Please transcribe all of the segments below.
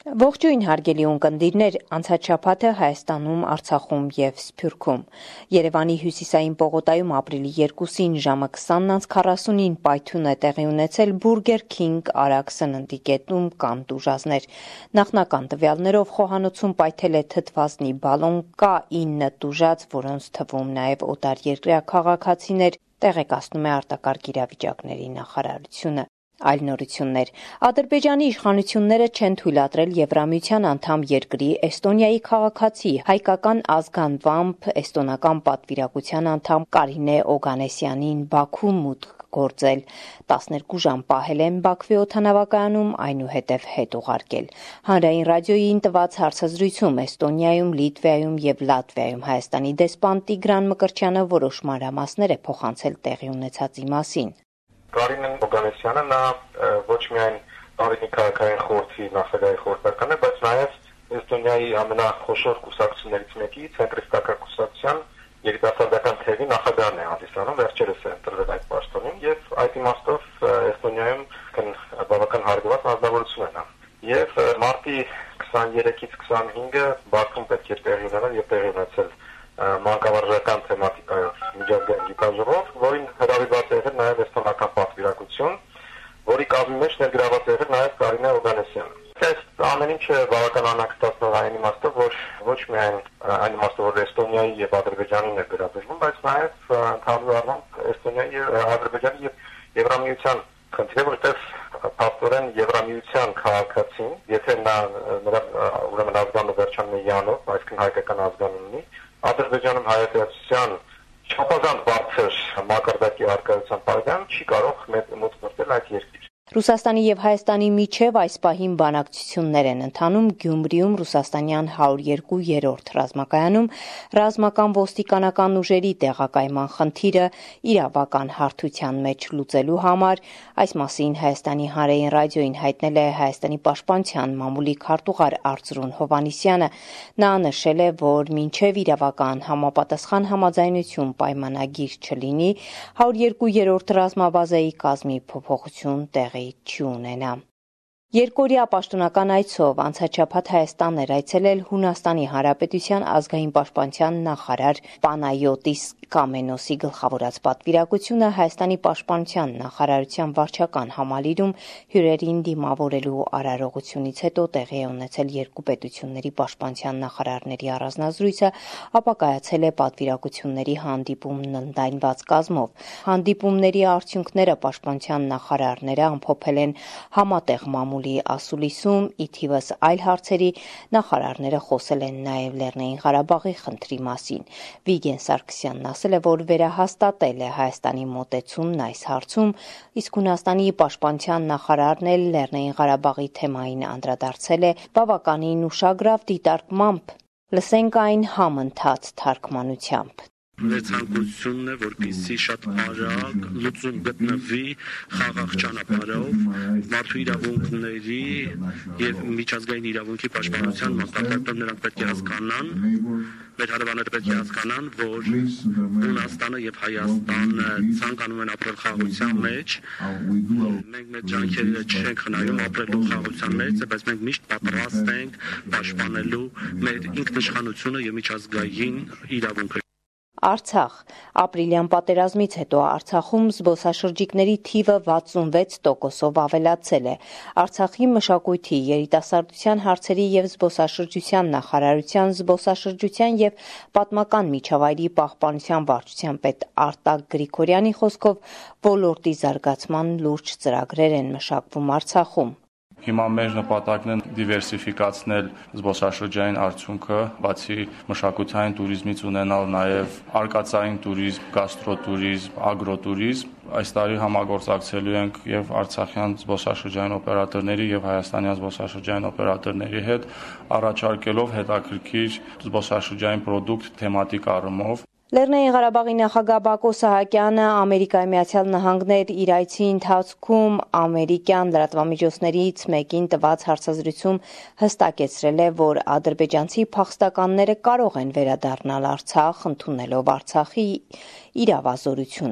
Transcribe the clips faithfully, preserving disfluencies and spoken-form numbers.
Ողջույն հարգելի ունկնդիրներ, անցած շաբաթը Հայաստանում, Արցախում և Սփյուռքում։ Երևանի հյուսիսային պողոտայում ապրիլի երկուսին ժամը քսանն քառասունին պայթյուն է տեղի ունեցել Burger King արագ սննդի կետում կան տուժածներ։ Նախնական տվյալներով խոհանոցում պայթել է թթվասնի բալոն, կա ինը տուժած, որոնց թվում նաև օտարերկրյա քաղաքացիներ, տեղեկացնում է արտակարգ իրավիճակների նախարարությունը։ Այլ նորություններ. Ադրբեջանի իշխանությունները չեն թույլատրել Եվրամիության անդամ երկրի Էստոնիայի քաղաքացի հայկական ազգանվամբ էստոնական պատվիրակության անդամ Կարինե Օգանեսյանին Բաքու մուտք գործել։ տասներկու ժամ պահել են Բաքվի օդանավակայանում, այնուհետև հետ ուղարկել։ Հանրային ռադիոյին տված հարցազրույցում Էստոնիայում, Լիտվայում և Լատվիայում Հայաստանի դեսպան Տիգրան Մկրտչյանը որոշ մանրամասներ է փոխանցել տեղի ունեցածի մասին։ Կարինե Օգանեսյանը նա ոչ միայն Արենի քաղաքային խորհրդի նախագահի խորհրդական է, բայց նաև Էստոնիայի ամենախոշոր կուսակցություններից մեկի ցենտրիստական կուսակցության երիտասարդական թևի նախագահն է հանդիսանում, վերջերս է ընտրվել այդ պաշտոնին եւ այդ իմաստով Էստոնիայում բավական հարգված անձնավորություն է նա։ Եվ մարտի քսաներեքից քսանհինգը Բաքվում պետք է տեղի ունենալ եւ տեղի ունեցել մանկավարժական թեմատիկայով միջազգային գիտաժողով, որին հրավիրված է եղել նաև էստոնական պատվիրակություն, որի կազմի մեջ ներգրաված է եղել նաև Կարինե Օգանեսյանը։ Այս ամեն ինչը բավական անհանգստացնող այն իմաստով, որ ոչ միայն այն իմաստով, որ Էստոնիայի եւ Ադրբեջանին է վերաբերվում, բայց նաև ընդհանուր առմամբ Էստոնիայի, Ադրբեջանի եւ Եվրամիության խնդիրը, որտեղ փաստորեն Եվրամիության քաղաքացին, եթե նա նրա ուրեմն ազգանունը վերջանում է յանով, այսինքն հայկական ազգանուն ունի, Ադրբեջանում հայատյացության չափազանց բարձր մակարդակի արկայության պայման չի կարող մոտ մտնել այդ երկիր։ Ռուսաստանի և Հայաստանի միջև այս պահին բանակցություններ են ընթանում Գյումրիում ռուսաստանյան հարյուր երկու ռազմակայանում ռազմական ոստիկանական ուժերի տեղակայման խնդիրը իրավական հարթության մեջ լուծելու համար, այս մասին Հայաստանի հանրային ռադիոյին հայտնել է Հայաստանի պաշտպանության մամուլի քարտուղար Արծրուն Հովհաննիսյանը։ Նա նշել է, որ մինչև իրավական համապատասխան համաձայնություն պայմանագիր չլինի, հարյուր երկու ռազմաբազայի կազմի փոփոխություն տեղի չի ունենա։ Երկօրյա պաշտոնական այցով անցած շաբաթ Հայաստան էր այցելել Հունաստանի Հանրապետության ազգային պաշտպանության նախարար Պանայոտիս Կամենոսի գլխավորած պատվիրակությունը Հայաստանի պաշտպանության նախարարության վարչական համալիրում հյուրերին դիմավորելու արարողությունից հետո տեղի է ունեցել երկու պետությունների պաշտպանության նախարարների առանձնազրույցը, ապա կայացել է պատվիրակությունների հանդիպումն ընդլայնված կազմով։ Հանդիպումների արդյունքները պաշտպանության նախարարները ամփոփել են համատեղ մամուլի ասուլիսում, ի թիվս այլ հարցերի նախարարները խոսել են նաև Լեռնային Ղարաբաղի խնդրի մասին։ Վիգեն Սարգսյանն ասել է, որ վերահաստատել է Հայաստանի մոտեցումն այս հարցում, իսկ Հունաստանի պաշտպանության նախարարն էլ Լեռնային Ղարաբաղի թեմային անդրադարձել է բավականին ուշագրավ դիտարկմամբ։ Լսենք այն համընթաց թարգմանությամբ։ Ցանկությունն է, որպեսզի շատ արագ լուծում գտնվի խաղաղ ճանապարհով մարդու իրավունքների եւ միջազգային իրավունքի պաշտպանության մասնագետները նրանք պետք է հասկանան, մեր հարևանները պետք է հասկանան, որ Հունաստանը եւ Հայաստանը ցանկանում են ապրել խաղաղության մեջ։ Մենք մեր ջանքերը չենք խնայում ապրելու խաղաղության մեջ, բայց մենք միշտ պատրաստ ենք պաշտպանելու մեր ինքնիշխանությունը եւ միջազգային իրավունքը։ Արցախ ապրիլյան պատերազմից հետո Արցախում զբոսաշրջիկների թիվը վաթսունվեց տոկոսով ավելացել է։ Արցախի մշակույթի, երիտասարդության հարցերի եւ զբոսաշրջության նախարարության զբոսաշրջության եւ պատմական միջավայրի պահպանության վարչության պետ Արտակ Գրիգորյանի խոսքով ոլորտի զարգացման լուրջ ծրագրեր են մշակվում Արցախում։ Հիմա մեր նպատակն է դիվերսիֆիկացնել զբոսաշրջային արդյունքը, բացի մշակութային туриզմից ունենալ նաև արկածային туриզմ, գաստրոտուրիզմ, ագրոտուրիզմ։ Այս տարի համագործակցելու ենք եւ արցախյան զբոսաշրջային օպերատորների եւ հայաստանյան զբոսաշրջային օպերատորների հետ, առաջարկելով հետաքրքիր զբոսաշրջային պրոդուկտ թեմատիկ առումով։ Լեռնային Ղարաբաղի նախագահ Բակո Սահակյանը Ամերիկայի Միացյալ Նահանգներ իր այցի ընթացքում ամերիկյան լրատվամիջոցներից մեկին տված հարցազրույցում հստակեցրել է, որ ադրբեջանցի փախստականները կարող են վերադառնալ Արցախ, ընդունելով Արցախի իրավազորությունը։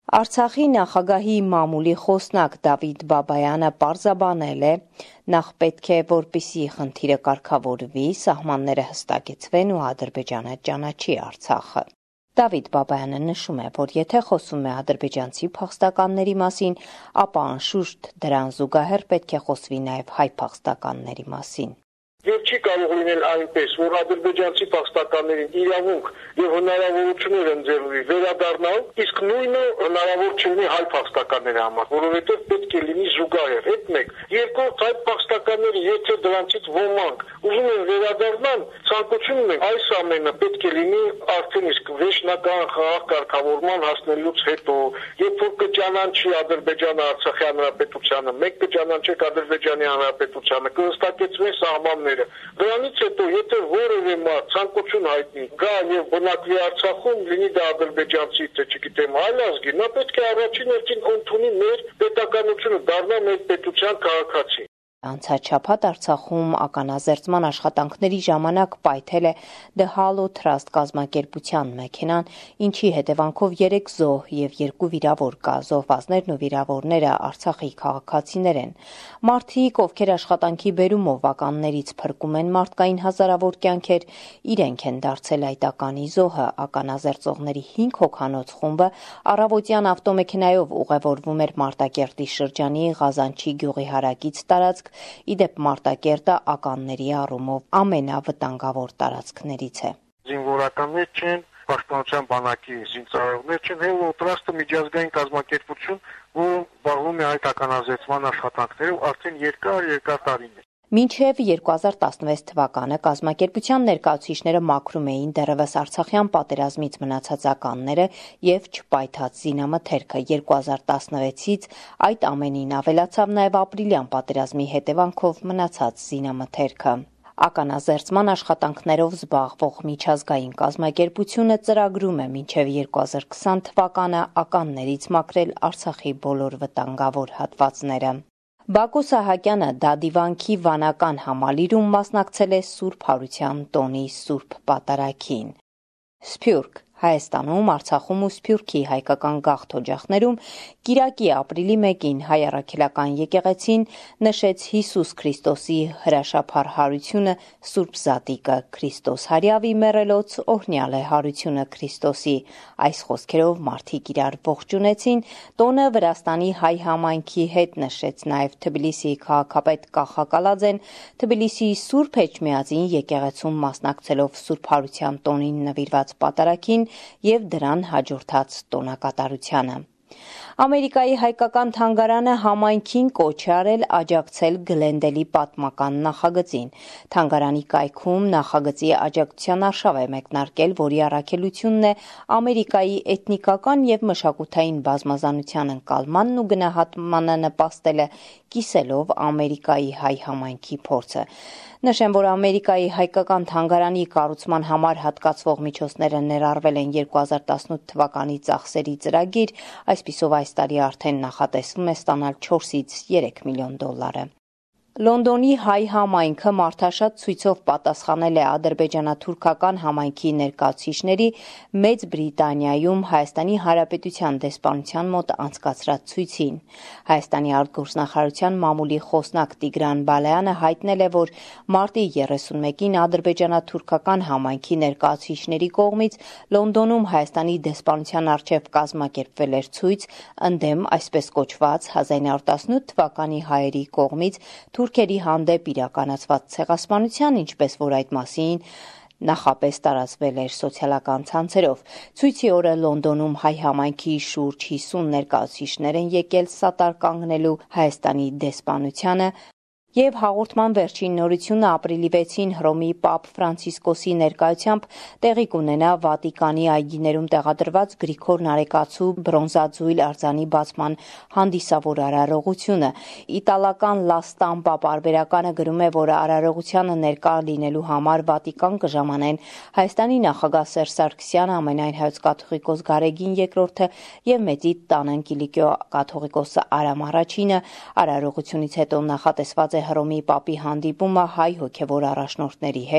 Արցախի նախագահի մամուլի խոսնակ Դավիթ Բաբայանը պարզաբանել է, նախ պետք է, որպեսզի խնդիրը կարգավորվի, սահմանները հստակեցվեն ու Ադրբեջանը ճանաչի Արցախը։ Դավիթ Բաբայանը նշում է, որ եթե խոսում է ադրբեջանցի փախստականների մասին, ապա անշուշտ դրան զուգահեռ պետք է խոսվի նաև հայ փախստականների մասին։ Եվ չի կարող լինել այնպես, որ ադրբեջանցի փախստականներին իրավունք եւ հնարավորություններ ընձեռվի վերադառնալ, իսկ նույնը հնարավոր չլինի հայ փախստականների համար, որովհետեւ պետք է լինի զուգահեռ։ Այդ մեկ, երկրորդ, հայ փախստականները, եթե դրանցից ոմանք ուզում են վերադառնալ, ցանկություն ունեն, այս ամենը պետք է լինի արդեն իսկ վերջնական խաղաղ կարգավորման հասնելուց հետո, երբ որ կճանաչի Ադրբեջանը Արցախի հանրապետությանը, մեկ կճանաչեք Ադրբեջանի հանրապետությանը, կհստակեցվեն սահմանները։ Դրանից հետո, եթե որևէ մարդ ցանկություն հայտնի գա եւ բնակվի Արցախում, լինի դա ադրբեջանցի, թե չգիտեմ այլ ազգի, նա պետք է առաջին հերթին ընդունի մեր պետականությունը, դառնա մեր պետության քաղաքացի։ Անցած շաբաթ Արցախում ականազերծման աշխատանքների ժամանակ պայթել է The Hollow Trust կազմակերպության մեքենան, ինչի հետևանքով երեք զոհ եւ երկու վիրավոր կա, զոհվածներն ու վիրավորները Արցախի քաղաքացիներ են։ Մարդիկ, ովքեր աշխատանքի բերումով ականներից փրկում են մարդկային հազարավոր կյանքեր, իրենք են դարձել այդ ականի զոհը։ Ականազերծողների հինգ հոգանոց խումբը առավոտյան ավտոմեքենայով ուղևորվում էր Մարտակերտի շրջանի Ղազանչի գյուղի հարակից տարածք, իդեպ Մարտակերտը ականների առումով ամենավտանգավոր տարածքներից է։ Զինվորականներ չեն, պաշտպանության բանակի զինծառայողներ չեն, Hollow Trust-ը միջազգային կազմակերպություն, որը զբաղվում է այդ ականազերծման աշխատանքներով արդեն երկար երկար տարիներ։ Մինչև երկու հազար տասնվեց թվականը կազմակերպության ներկայացուցիչները մաքրում էին դեռևս Արցախյան պատերազմից մնացած ականները եւ չպայթած զինամթերքը։ երկու հազար տասնվեցից այդ ամենին ավելացավ նաեւ ապրիլյան պատերազմի հետևանքով մնացած զինամթերքը։ Ականազերծման աշխատանքներով զբաղվող միջազգային կազմակերպությունը ծրագրում է մինչև երկու հազար քսան թվականը ականներից մաքրել Արցախի բոլոր վտանգավոր հատվածները։ Բակո Սահակյանը Դադիվանքի վանական համալիրում մասնակցել է Սուրբ Հարության տոնի Սուրբ Պատարագին։ Սփյուռք Հայաստանում, Արցախում ու Սփյուռքի հայկական գաղթօջախներում Կիրակի ապրիլի մեկին հայ առաքելական եկեղեցին նշեց Հիսուս Քրիստոսի հրաշափառ հարությունը Սուրբ Զատիկը Քրիստոս հարյավի մեռելոց օրհնյալ է հարությունը Քրիստոսի։ Այս խոսքերով մարդիկ իրար ողջունեցին, տոնը Վրաստանի հայ համայնքի հետ նշեց նաև Թբիլիսիի քաղաքապետ Կախակալաձեն, Թբիլիսիի Սուրբ Էջմիածին եկեղեցում մասնակցելով Սուրբ Հարության տոնին նվիրված պատարագին եւ դրան հաջորդած տոնակատարությանը։ Ամերիկայի հայկական թանգարանը համայնքին կոչ է արել աջակցել Գլենդելի պատմական նախագծին։ Թանգարանի կայքում նախագծի աջակցության արշավ է մեկնարկել, որի առաքելությունն է Ամերիկայի էթնիկական եւ մշակութային բազմազանության ընկալմանն ու գնահատմանը նպաստելը, կիսելով Ամերիկայի հայ համայնքի փորձը։ Նշեմ, որ Ամերիկայի հայկական թանգարանի կառուցման համար հատկացվող միջոցները ներառվել են երկու հազար տասնութ թվականի ծախսերի ծրագիր, այսպիսով այս տարի արդեն նախատեսվում է ստանալ չորսից երեք միլիոն դոլարը։ Լոնդոնի հայ համայնքը մարդաշատ ցույցով պատասխանել է ադրբեջանա-թուրքական համայնքի ներկայացուցիչների Մեծ Բրիտանիայում Հայաստանի Հանրապետության դեսպանության մոտ անցկացրած ցույցին։ Հայաստանի արտգործնախարարության մամուլի խոսնակ Տիգրան Բալայանը հայտնել է, որ մարտի երեսունմեկին ադրբեջանա-թուրքական համայնքի ներկայացուցիչների կողմից Լոնդոնում Հայաստանի դեսպանության առջև կազմակերպվել էր ցույց ընդդեմ այսպես կոչված հազար ինը հարյուր տասնութ թվականի հայերի կողմից թուրքերի հանդեպ իրականացված ցեղասպանության, ինչպես որ այդ մասին նախապես տարածվել էր սոցիալական ցանցերով։ Ցույցի օրը Լոնդոնում հայ համայնքի շուրջ հիսուն ներկայացուցիչներ են եկել սատար կանգնելու Հայաստանի դեսպանությանը, եւ հաղորդման վերջին նորությունը ապրիլի վեցին Հռոմի Պապ Ֆրանցիսկոսի ներկայությամբ տեղի կունենա Վատիկանի այգիներում տեղադրված Գրիգոր Նարեկացու բրոնզաձույլ արձանի բացման հանդիսավոր արարողությունը։ Իտալական La Stampa պարբերականը գրում է, որ արարողությանը ներկա լինելու համար Վատիկան կժամանեն Հայաստանի նախագահ Սերժ Սարգսյանը, ամենայն հայոց կաթողիկոս Գարեգին երկրորդը եւ Մեծի Տանն Կիլիկիո կաթողիկոսը Արամ առաջինը։ Արարողությունից հետո նախատեսված է Հռոմի Պապի հանդիպումը հայ հոգևոր առաջնորդների հետ,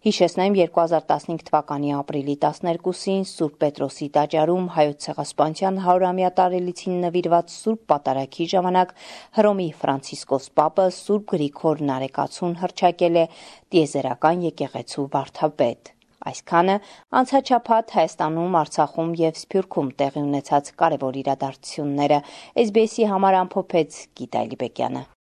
Հիշեցնեմ երկու հազար տասնհինգ թվականի ապրիլի տասներկուսին Սուրբ Պետրոսի տաճարում Հայոց Ցեղասպանության հարյուրամյա տարելիցին նվիրված Սուրբ Պատարագի ժամանակ Հռոմի Ֆրանցիսկոս Պապը Սուրբ Գրիգոր Նարեկացուն հռչակել է տիեզերական եկեղեցու վարդապետ։ Այսքանը անցաչափած Հայաստանում, Արցախում և Սփյուռքում տեղի ունեցած կարևոր իրադարձությունները էս բի էսի համար ամփոփեց Գիտա Լիբեկյանը։